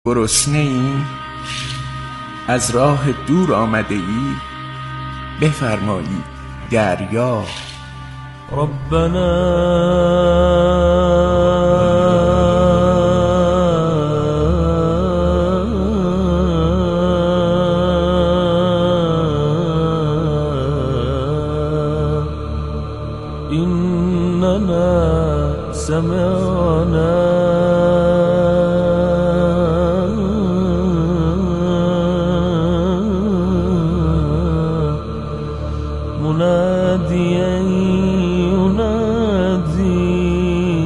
گرسنه ای؟ از راه دور آمده ای؟ بفرمایید دریا. ربنا إننا سمعنا مناديا ينادي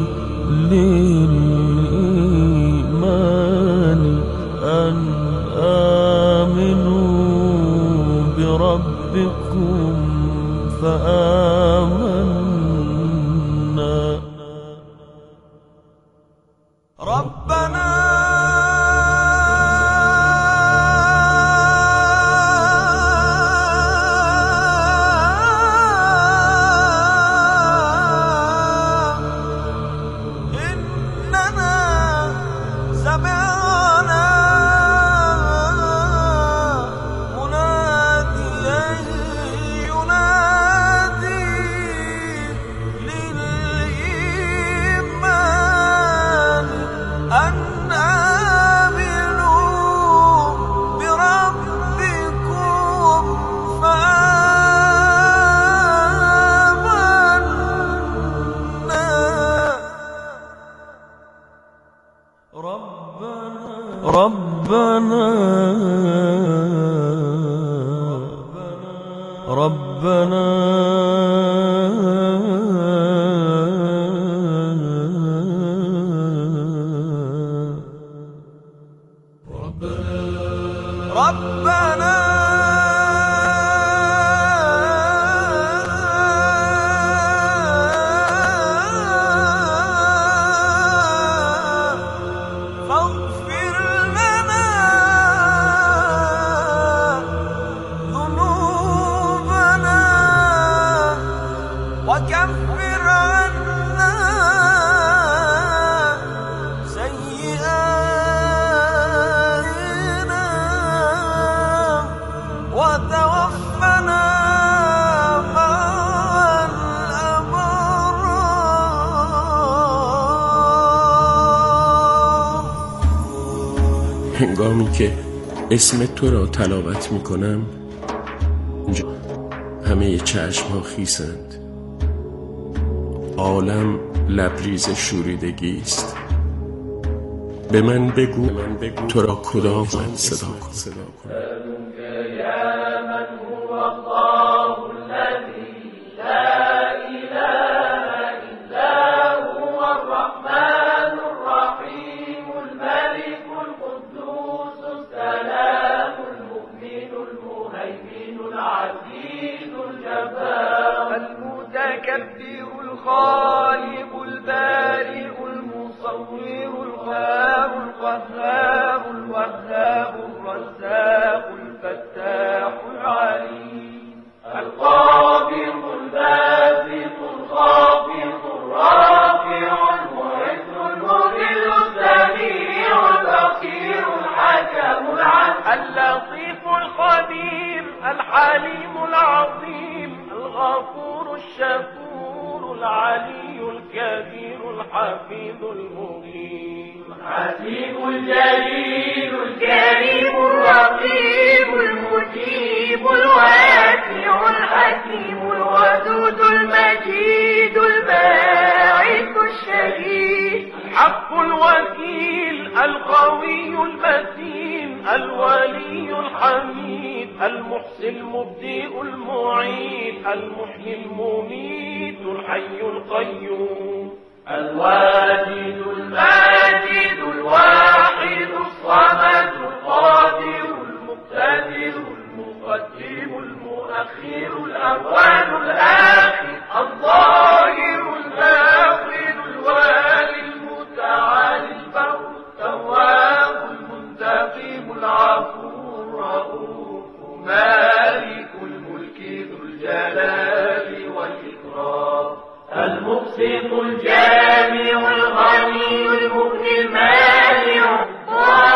للإيمان أن آمنوا بربكم فآمنا. ربنا ربنا وكفر عنا سيئاتنا وتوفنا مع الأبرار. هنگامی که اسم تو را تلاوت می کنم همه چشم ها خیسند، عالم لبریز شوریدگی است. به من بگو تو را کدام من صدا کنم. یا من هو الله الذی لا اله الا هو الرحمن الرحیم الملك القدوس السلام المؤمن المهيمن العزيز الجبار المتكبر الخالق البارئ المصور القهار القهار الوهاب الرزاق الفتاح العليم القابض الباسط الخافض الرافع المعز المذل السميع البصير الحكم العدل اللطيف الخبير الحليم العظيم الغفور الشكور العلي الكبير الحفيظ المغيث الحكيم الجليل الكريم الرقيب المجيب الواسع الحكيم الودود المجيد الباعث الشهيد الحق الوكيل القوي المتين الولي الحميد المحسن المبدئ المعيد المحيي المميت الحي القيوم الواجد الماجد الواحد الصمد القادر المقتدر المقدم المؤخر الأول الآخر الظاهر الباطن الوالي المتعالي البر التواب المنتقم العفو الرؤوف مالك الملك ذو الجلال والإكرام المقسط الجامع الغني المغني المانع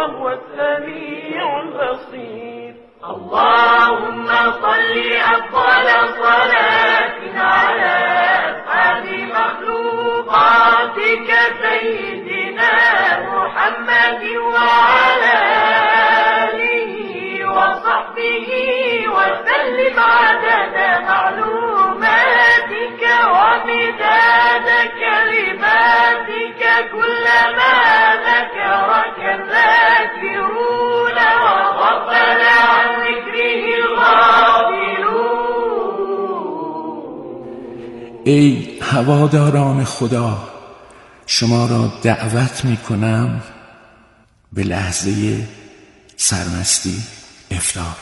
وهو السميع البصير. اللهم صل أفضل صلاة على أسعد مخلوقاتك سيدنا محمد وعلى آله وصحبه وسلم عدد معلوماتك ومداد كلماتك كلما ذكرك الذاكرون وغفل عن ذكره الغافلون. ای هواداران خدا، شما را دعوت می کنم به لحظه سرمستی افطار.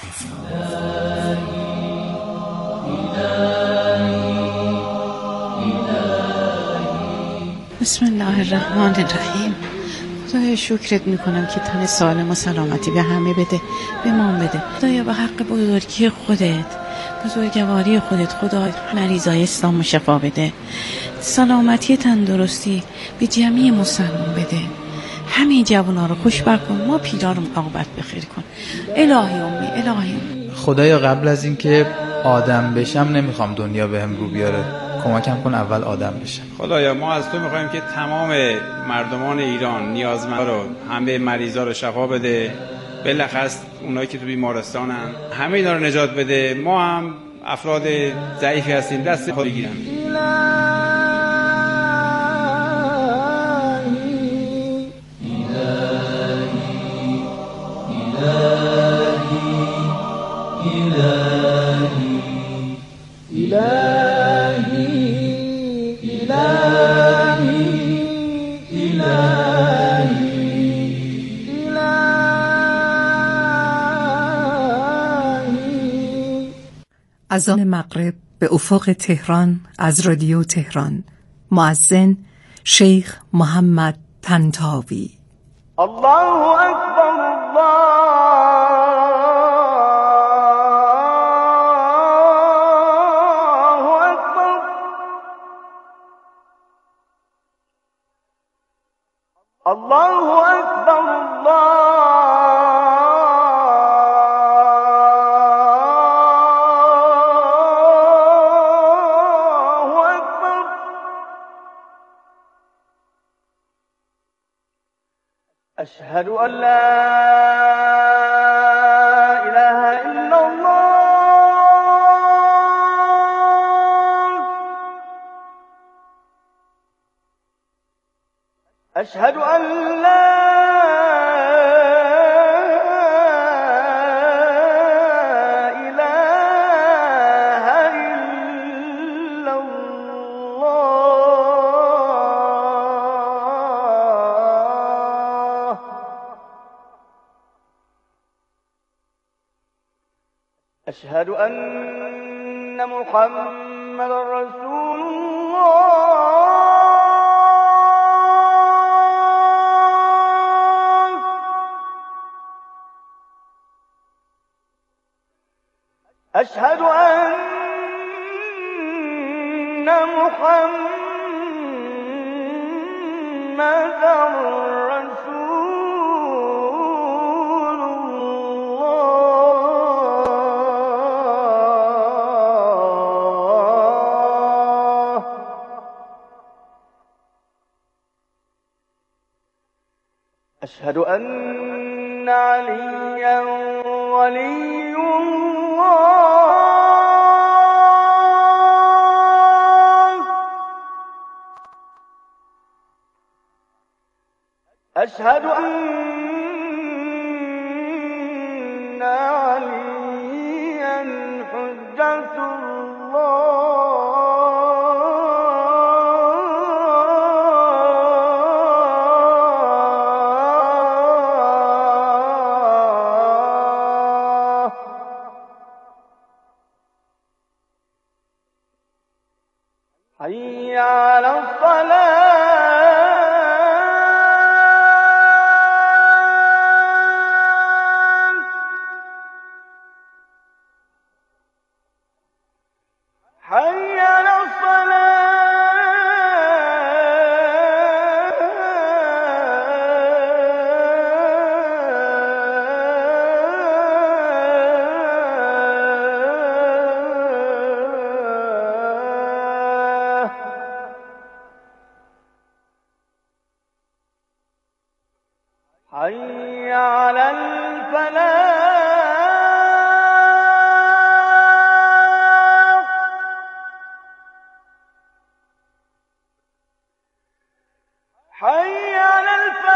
بسم الله الرحمن الرحیم. خدایا شکرت میکنم که تن سالم و سلامتی به همه بده، به ما بده. خدایا به حق بزرگی خودت، بزرگواری خودت، خدا مریضای اسلام شفا بده، سلامتی تندرستی به جمعی مسلمان بده، همه جوانا رو خوشبخت کن، ما پیرا رو عاقبت بخیر کن. الهی امی، الهی امی. خدایا قبل از این که آدم بشم نمیخوام دنیا بهم رو بیاره، کمکم کن اول آدم بشم. خدایا ما از تو میخوایم که تمام مردمان ایران نیازمند رو، همه مریضا رو شفا بده، بالاخص اونایی که تو بیمارستانن، همه اینا رو نجات بده. ما هم افراد ضعیفی هستیم، دست خود بگیرن. از آن مغرب به افق تهران از رادیو تهران، مؤذن شیخ محمد طنطاوی. الله اکبر، الله اکبر، الله اکبر، الله أشهد أن لا إله إلا الله، أشهد أن لا إله إلا الله، أشهد أن محمد رسول الله، أشهد أن محمد رسول الله، أشهد أن عليا ولي الله، أشهد أن عليا حجة الله، حي على الصلاة، حي على حي على الفلاح حي على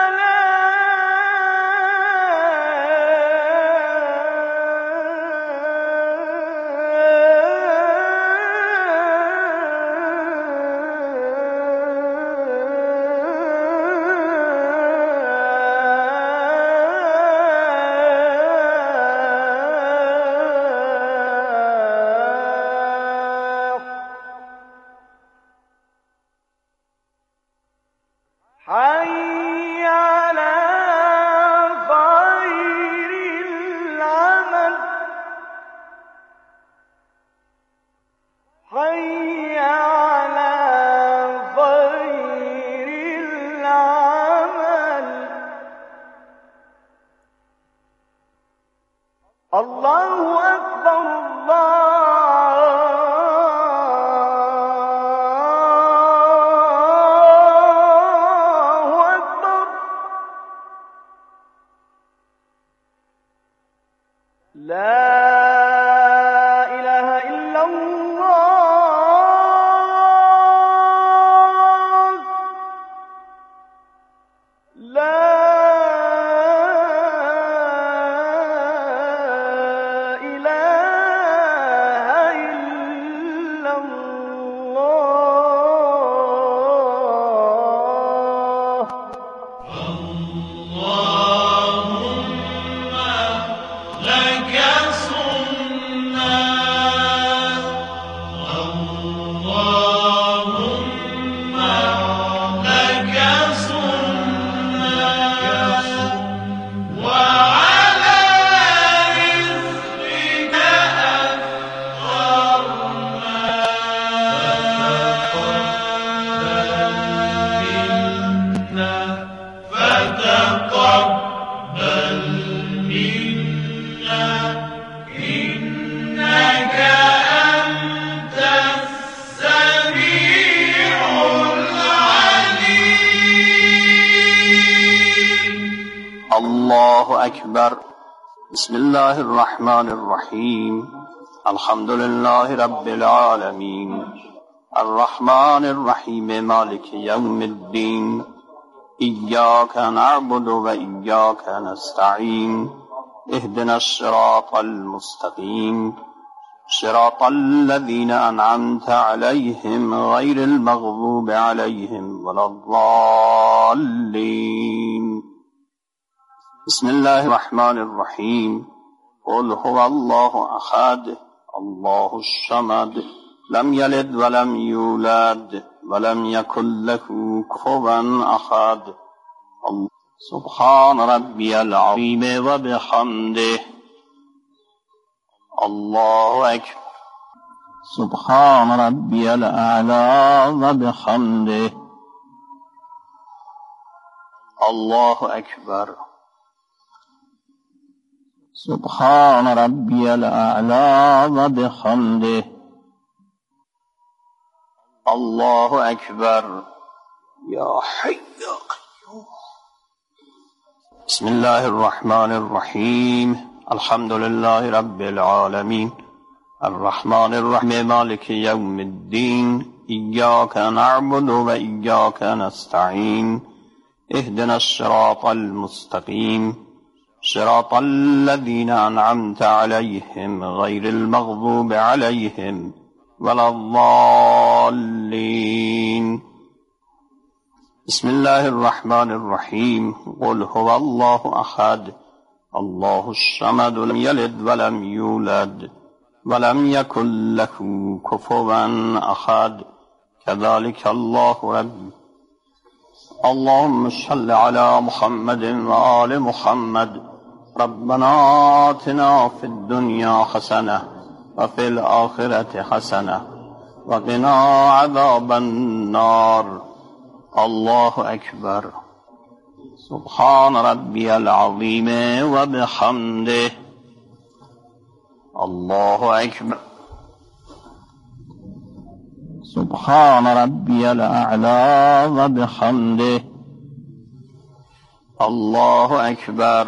حي على خير العمل حي على خير العمل الله أكبر لا إله إلا الله لا إله إلا الله الله أكبر. بسم الله الرحمن الرحيم. الحمد لله رب العالمين الرحمن الرحيم مالك يوم الدين إياك نعبد وإياك نستعين اهدنا الصراط المستقيم صراط الذين أنعمت عليهم غير المغضوب عليهم ولا الضالين. بسم الله الرحمن الرحيم. قل هو الله أحد الله الصمد لم يلد ولم يولد ولم يكن له كفوا أحد. سبحان ربي العظيم وبحمده. الله أكبر. سبحان ربي الأعلى وبحمده. الله أكبر. سبحان ربي الأعلى وبحمده. الله أكبر. يا حي يا قيوم. بسم الله الرحمن الرحيم. الحمد لله رب العالمين الرحمن الرحيم مالك يوم الدين إياك نعبد وإياك نستعين اهدنا الصراط المستقيم صراط الذين أنعمت عليهم غير المغضوب عليهم ولا الضالين. بسم الله الرحمن الرحيم. قل هو الله أحد الله الصمد لم يلد ولم يولد ولم يكن له كفوا أحد. كذلك الله رب. اللهم صل على محمد وآل محمد. ربنا آتنا في الدنيا حسنة وفي الآخرة حسنة وقنا عذاب النار. الله أكبر. سبحان ربي العظيم وبحمده. الله أكبر. سبحان ربي الأعلى وبحمده. الله أكبر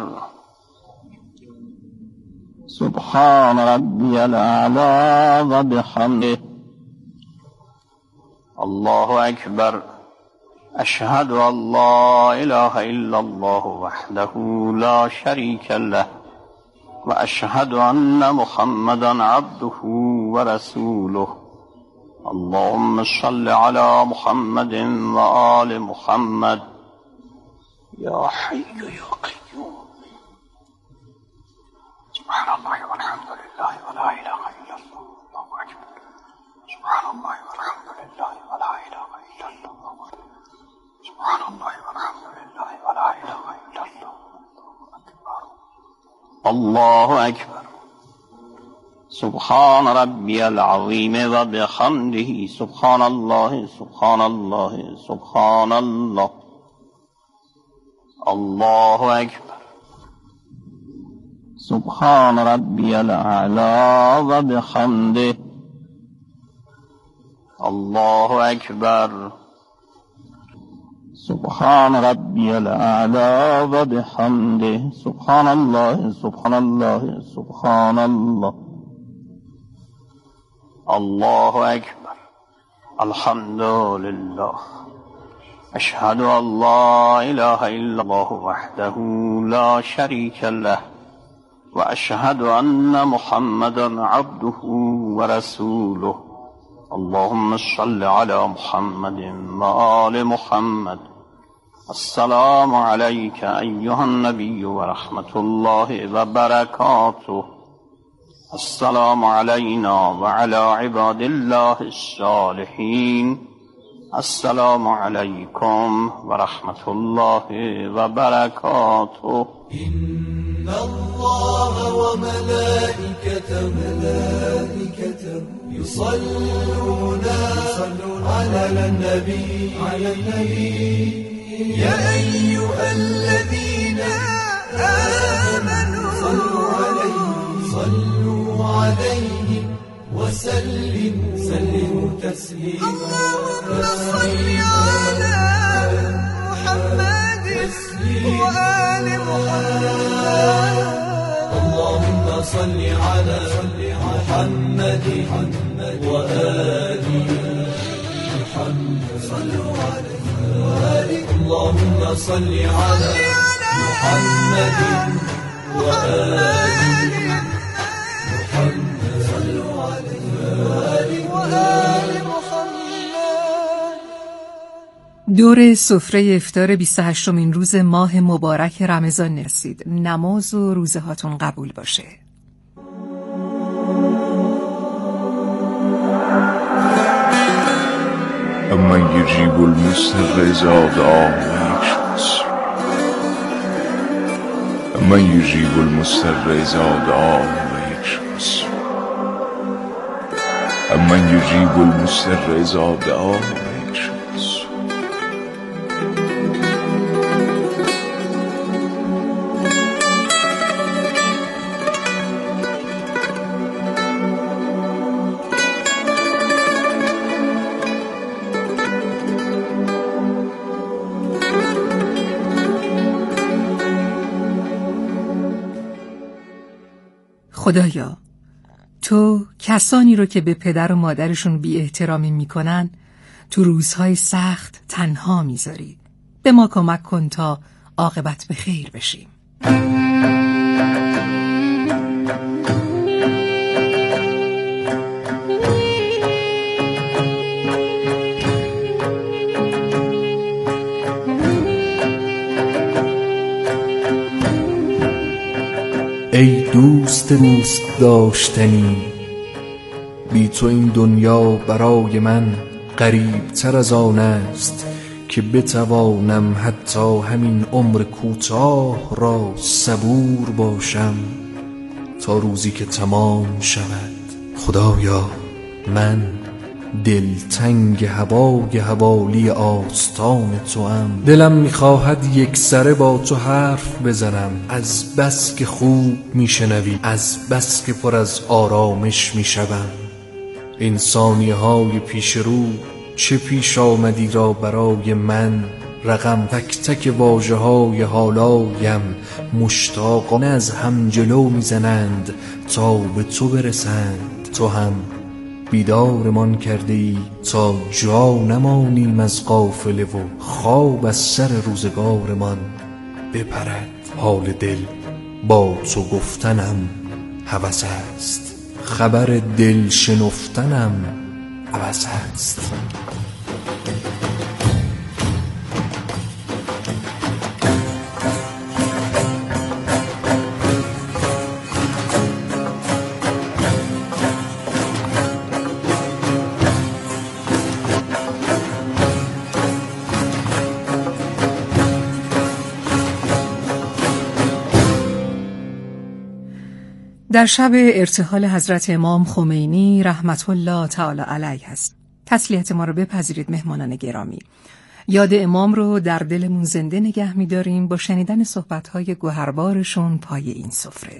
سبحان ربي الأعلى وبحمده الله أكبر أشهد أن لا إله إلا الله وحده لا شريك له وأشهد أن محمدا عبده ورسوله اللهم صل على محمد وآل محمد يا حي يا قيوم سبحان الله والحمد لله ولا إله إلا الله الله أكبر سبحان الله والحمد لله ولا إله إلا الله سبحان الله والحمد لله ولا إله إلا الله الله أكبر سبحان ربي العظيم وبحمده سبحان الله سبحان الله سبحان الله الله أكبر سبحان ربي الأعلى وبحمده الله أكبر سبحان ربي الأعلى وبحمده سبحان الله سبحان الله سبحان الله الله أكبر الحمد لله أشهد أن لا إله إلا الله وحده لا شريك له وأشهد أن محمدا عبده ورسوله اللهم صل على محمد وآل محمد السلام عليك أيها النبي ورحمة الله وبركاته السلام علينا وعلى عباد الله الصالحين السلام عليكم ورحمة الله وبركاته إن الله وملائكته يصلون على النبي يا أيها الذين آمنوا صلوا عليه وسلموا تسليما اللهم صل على محمد وآل محمد اللهم صل على محمد وآل محمد صلوا عليه اللهم صل على محمد وآل محمد صلوا عليه وآل محمد. دور سفره افطار 28مین روز ماه مبارک رمضان رسید. نماز و روزه هاتون قبول باشه. من يجيب المستر إذا دعاه ويشمس من يجيب المستر إذا دعاه ويشمس من يجيب المستر إذا دعاه ويشمس خدایا، تو کسانی رو که به پدر و مادرشون بی احترامی میکنن تو روزهای سخت تنها میذاری. به ما کمک کن تا عاقبت به خیر بشیم. ای دوست داشتنی، بی تو این دنیا برای من غریب تر از آن است که بتوانم حتی همین عمر کوتاه را صبور باشم تا روزی که تمام شود. خدایا، من دلتنگ هوای حوالی آستان توام. دلم میخواهد یک سره با تو حرف بزنم، از بس که خوب میشنوی، از بس که پر از آرامش میشوم. این ثانیه های پیش رو چه پیش آمدی را برای من رقم تک تک واژه های حالایم مشتاقانه از هم جلو میزنند تا به تو برسند. تو هم بیدارمان کرده ای تا جا نمانیم از قافله و خواب از سر روزگارمان بپرد. حال دل با تو گفتنم هوس است، خبر دل شنفتنم هوس است. در شب ارتحال حضرت امام خمینی رحمت الله تعالی علیه است. تسلیت ما رو بپذیرید مهمانان گرامی. یاد امام رو در دلمون زنده نگه می‌داریم با شنیدن صحبت‌های گوهربارشون پای این سفره.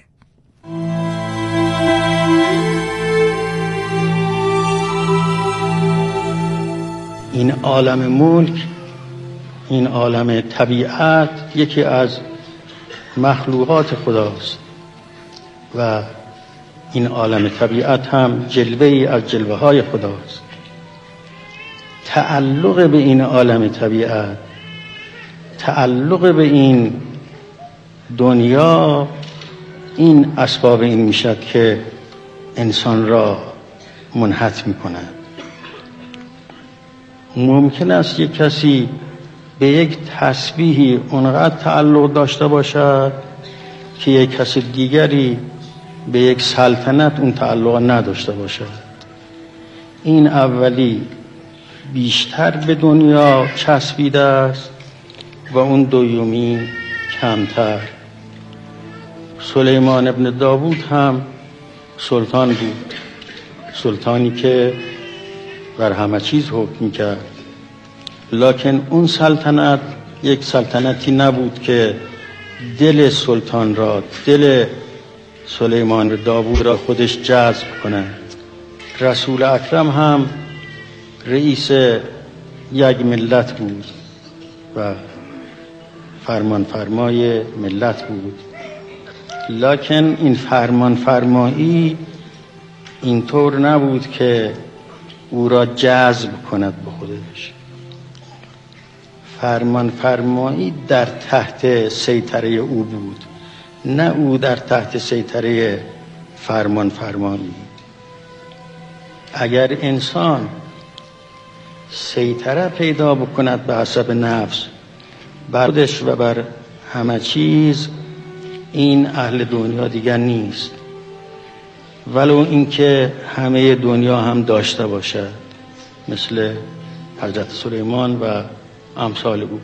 این عالم ملک، این عالم طبیعت یکی از مخلوقات خداست و این عالم طبیعت هم جلوه‌ای از جلوه‌های خداست. تعلق به این عالم طبیعت، تعلق به این دنیا، این اسباب این میشد که انسان را منحط میکند. ممکن است یک کسی به یک تسبیحی اونقدر تعلق داشته باشد که یک کس دیگری به یک سلطنت اون تعلق نداشته باشد. این اولی بیشتر به دنیا چسبیده است و اون دومی کمتر. سلیمان ابن داوود هم سلطان بود، سلطانی که بر همه چیز حکم می‌کرد، لکن اون سلطنت یک سلطنتی نبود که دل سلطان را، دل سلیمان داوود را خودش جذب کند. رسول اکرم هم رئیس یک ملت بود و فرمان فرمای ملت بود، لکن این فرمان فرمایی اینطور نبود که او را جذب کند به خودش. فرمان فرمایی در تحت سیطره او بود، نه او در تحت سیطره فرمان فرمایی. اگر انسان سیطره پیدا بکند به حسب نفس بر خودش و بر همه چیز، این اهل دنیا دیگر نیست، ولو اینکه همه دنیا هم داشته باشد، مثل حضرت سلیمان و امثال او.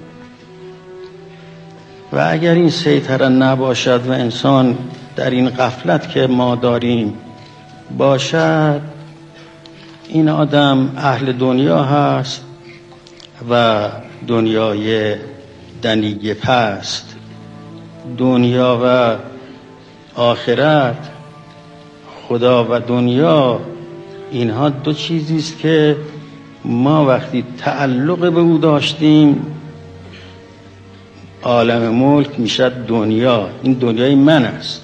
و اگر این سیطره نباشد و انسان در این غفلت که ما داریم باشد، این آدم اهل دنیا هست و دنیای دنیگه پست. دنیا و آخرت، خدا و دنیا، اینها دو چیزی است که ما وقتی تعلق به او داشتیم، عالم ملک میشد دنیا. این دنیای من است.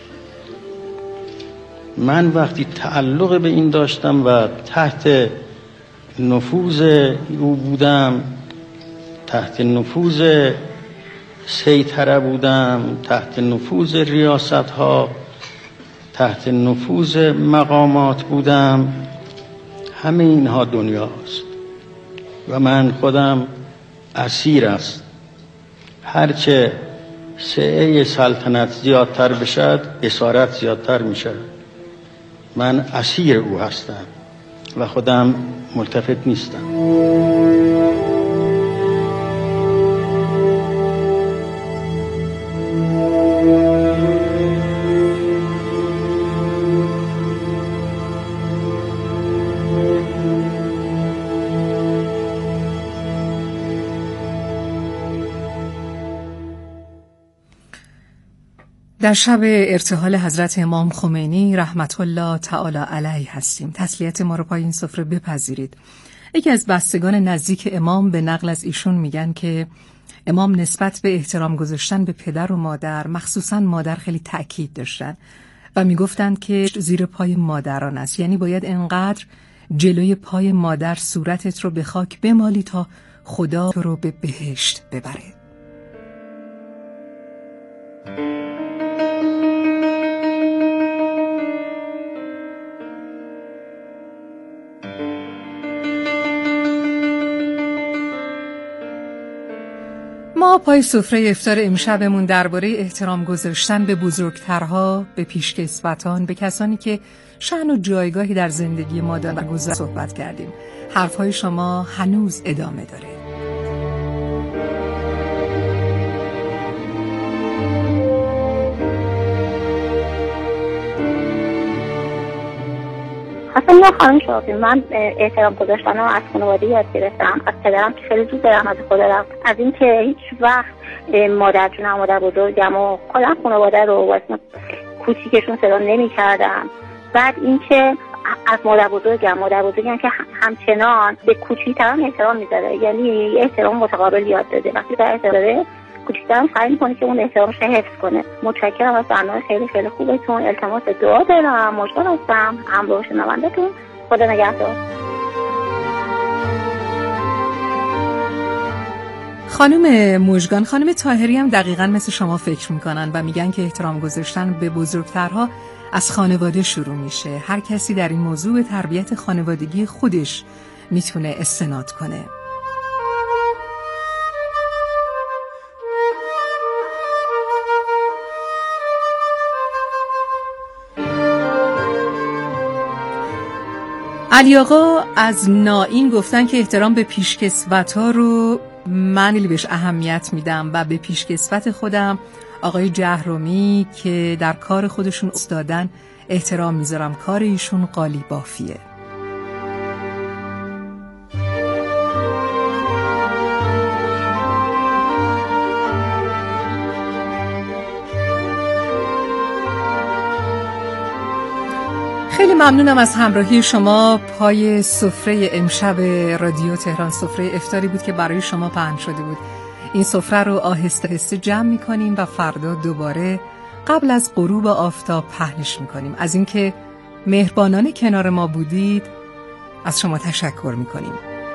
من وقتی تعلق به این داشتم و تحت نفوذ او بودم، تحت نفوذ سیطره بودم، تحت نفوذ ریاست ها، تحت نفوذ مقامات بودم، همه اینها دنیاست و من خودم اسیر است. هرچه سعه سلطنت زیادتر بشد، اسارت زیادتر میشد. من اسیر او هستم و خودم ملتفت نیستم. در شب ارتحال حضرت امام خمینی رحمت الله تعالی علیه هستیم. تسلیت ما رو پای این سفره بپذیرید. یکی از بستگان نزدیک امام به نقل از ایشون میگن که امام نسبت به احترام گذاشتن به پدر و مادر، مخصوصاً مادر، خیلی تأکید داشتن و میگفتند که زیر پای مادران است، یعنی باید انقدر جلوی پای مادر صورتت رو به خاک بمالی تا خدا تو رو به بهشت ببره. ما پای سفره افطار امشبمون درباره احترام گذاشتن به بزرگترها، به پیشکسوتان، به کسانی که شأن و جایگاهی در زندگی ما دارن صحبت کردیم. حرفهای شما هنوز ادامه داره. اصلا خانم شافی، من احترام گذاشتن رو از خانواده یاد گرفتم، از پدرم که خیلی زود به رحمت خدا رفت، از این که هیچ وقت مادر جونم، مادر بزرگم و کلا خانواده رو واسه کوچیکشون صدا نمی کردم. بعد این که از مادر بزرگم که همچنان به کوچیک‌ترم احترام میذاره، یعنی احترام متقابل یاد داده. وقتی در احترام کوچیک‌ترم سعی می‌کنه که اون احترامش حفظ کنه. متشکرم از برنامه خیلی خیلی خوبتون. التماس دعا دارم. مشکل هستم. همراه شنونده‌تون. خدا نگهدار. خانم مژگان، خانم طاهری هم دقیقاً مثل شما فکر میکنن و میگن که احترام گذاشتن به بزرگترها از خانواده شروع میشه. هر کسی در این موضوع به تربیت خانوادگی خودش میتونه استناد کنه. علی آقا از نائین گفتن که احترام به پیشکسوت‌ها رو من خیلی بهش اهمیت میدم و به پیشکسوت خودم آقای جهرومی که در کار خودشون استادن احترام میذارم. کار ایشون قالی بافیه. خیلی ممنونم از همراهی شما. پای سفره امشب رادیو تهران سفره افطاری بود که برای شما پهن شده بود. این سفره رو آهسته آهسته جمع می‌کنیم و فردا دوباره قبل از غروب آفتاب پهنش می‌کنیم. از اینکه مهربانانه کنار ما بودید از شما تشکر می‌کنیم.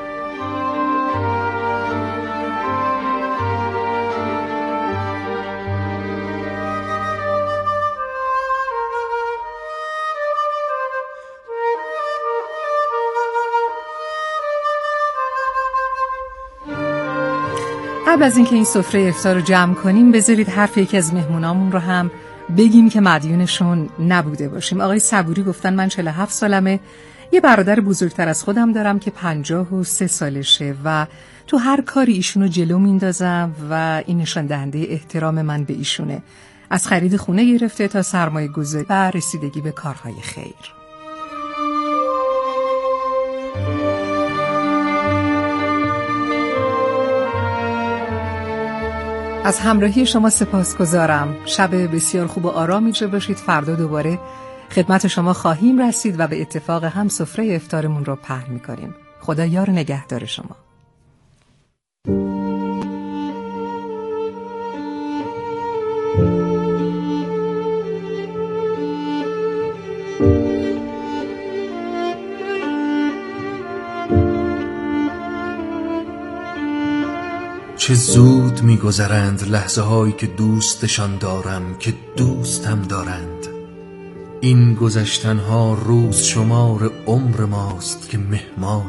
قبل از اینکه این سفره افطار رو جمع کنیم بذارید حرف یکی از مهمونامون رو هم بگیم که مدیونشون نبوده باشیم. آقای صبوری گفتن من 47 سالمه، یه برادر بزرگتر از خودم دارم که 53 سالشه و تو هر کاری ایشونو جلو میندازم و این نشان دهنده احترام من به ایشونه، از خرید خونه گرفته تا سرمایه گذاری و رسیدگی به کارهای خیر. از همراهی شما سپاسگزارم. شب بسیار خوب و آرامی داشته باشید. فردا دوباره خدمت شما خواهیم رسید و به اتفاق هم سفره افطارمون رو پهن می‌کنیم. خدا یار نگهدار شما. چه زود می‌گذرند لحظه هایی که دوستشان دارم که دوستم دارند. این گذشتن ها روز شمار عمر ماست که مهمان